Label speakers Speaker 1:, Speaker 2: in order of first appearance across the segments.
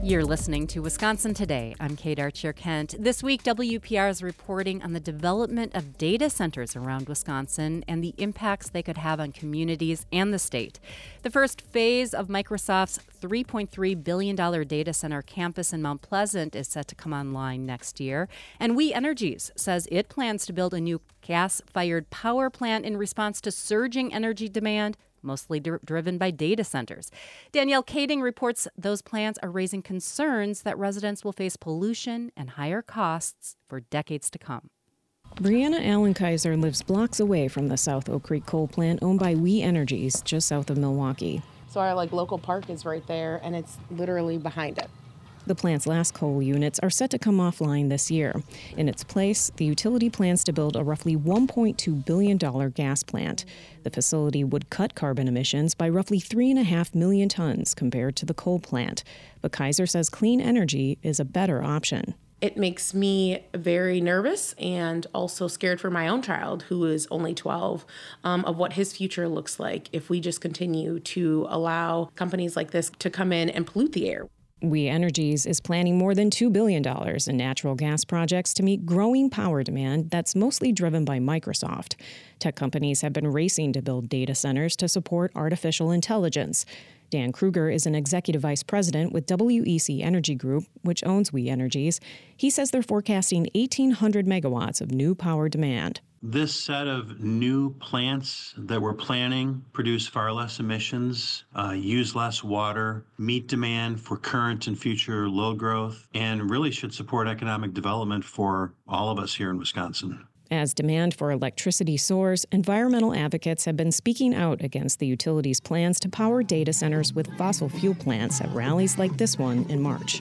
Speaker 1: You're listening to Wisconsin Today. I'm Kate Archer-Kent. This week, WPR is reporting on the development of data centers around Wisconsin and the impacts they could have on communities and the state. The first phase of Microsoft's $3.3 billion data center campus in Mount Pleasant is set to come online next year. And We Energies says it plans to build a new gas-fired power plant in response to surging energy demand, mostly driven by data centers. Danielle Kading reports those plans are raising concerns that residents will face pollution and higher costs for decades to come.
Speaker 2: Brianna Allen-Kaiser lives blocks away from the South Oak Creek coal plant owned by We Energies, just south of Milwaukee.
Speaker 3: So our local park is right there, and it's literally behind it.
Speaker 2: The plant's last coal units are set to come offline this year. In its place, the utility plans to build a roughly $1.2 billion gas plant. The facility would cut carbon emissions by roughly 3.5 million tons compared to the coal plant. But Kaiser says clean energy is a better option.
Speaker 3: It makes me very nervous and also scared for my own child, who is only 12, of what his future looks like if we just continue to allow companies like this to come in and pollute the air.
Speaker 2: We Energies is planning more than $2 billion in natural gas projects to meet growing power demand that's mostly driven by Microsoft. Tech companies have been racing to build data centers to support artificial intelligence. Dan Kruger is an executive vice president with WEC Energy Group, which owns We Energies. He says they're forecasting 1,800 megawatts of new power demand.
Speaker 4: This set of new plants that we're planning produce far less emissions, use less water, meet demand for current and future load growth, and really should support economic development for all of us here in Wisconsin.
Speaker 2: As demand for electricity soars, environmental advocates have been speaking out against the utility's plans to power data centers with fossil fuel plants at rallies like this one in March.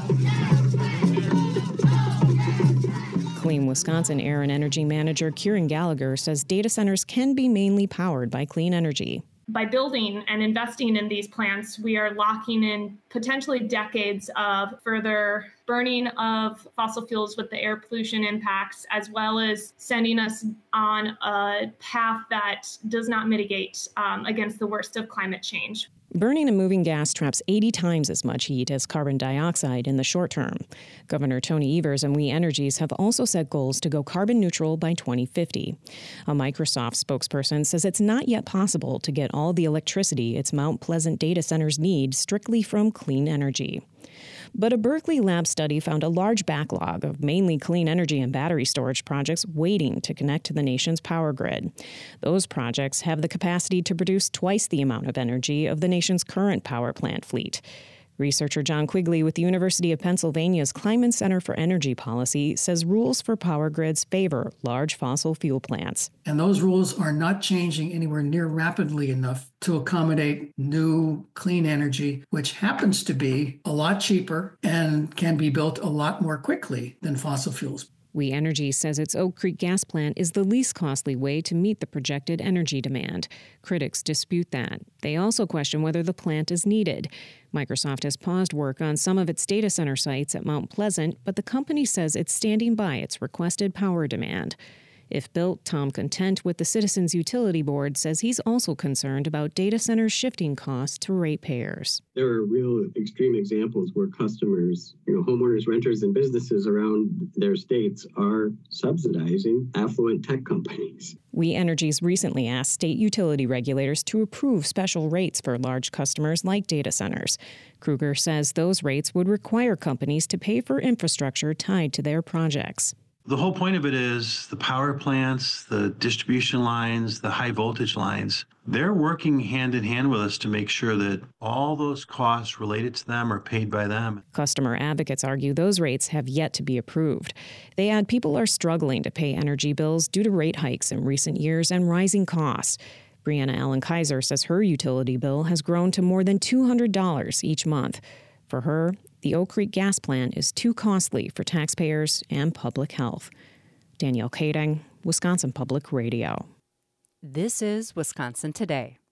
Speaker 2: Clean Wisconsin Air and Energy Manager Kieran Gallagher says data centers can be mainly powered by clean energy.
Speaker 5: By building and investing in these plants, we are locking in potentially decades of further burning of fossil fuels with the air pollution impacts, as well as sending us on a path that does not mitigate against the worst of climate change.
Speaker 2: Burning and moving gas traps 80 times as much heat as carbon dioxide in the short term. Governor Tony Evers and We Energies have also set goals to go carbon neutral by 2050. A Microsoft spokesperson says it's not yet possible to get all the electricity its Mount Pleasant data centers need strictly from clean energy. But a Berkeley lab study found a large backlog of mainly clean energy and battery storage projects waiting to connect to the nation's power grid. Those projects have the capacity to produce twice the amount of energy of the nation's current power plant fleet. Researcher John Quigley with the University of Pennsylvania's Kleinman Center for Energy Policy says rules for power grids favor large fossil fuel plants.
Speaker 6: And those rules are not changing anywhere near rapidly enough to accommodate new clean energy, which happens to be a lot cheaper and can be built a lot more quickly than fossil fuels.
Speaker 2: We Energies says its Oak Creek gas plant is the least costly way to meet the projected energy demand. Critics dispute that. They also question whether the plant is needed. Microsoft has paused work on some of its data center sites at Mount Pleasant, but the company says it's standing by its requested power demand. If built, Tom Content with the Citizens Utility Board says he's also concerned about data centers shifting costs to ratepayers.
Speaker 7: There are real extreme examples where customers, homeowners, renters, and businesses around their states are subsidizing affluent tech companies.
Speaker 2: We Energies recently asked state utility regulators to approve special rates for large customers like data centers. Kruger says those rates would require companies to pay for infrastructure tied to their projects.
Speaker 4: The whole point of it is the power plants, the distribution lines, the high voltage lines, they're working hand in hand with us to make sure that all those costs related to them are paid by them.
Speaker 2: Customer advocates argue those rates have yet to be approved. They add people are struggling to pay energy bills due to rate hikes in recent years and rising costs. Brianna Allen-Kaiser says her utility bill has grown to more than $200 each month. For her, the Oak Creek gas plant is too costly for taxpayers and public health. Danielle Kading, Wisconsin Public Radio.
Speaker 1: This is Wisconsin Today.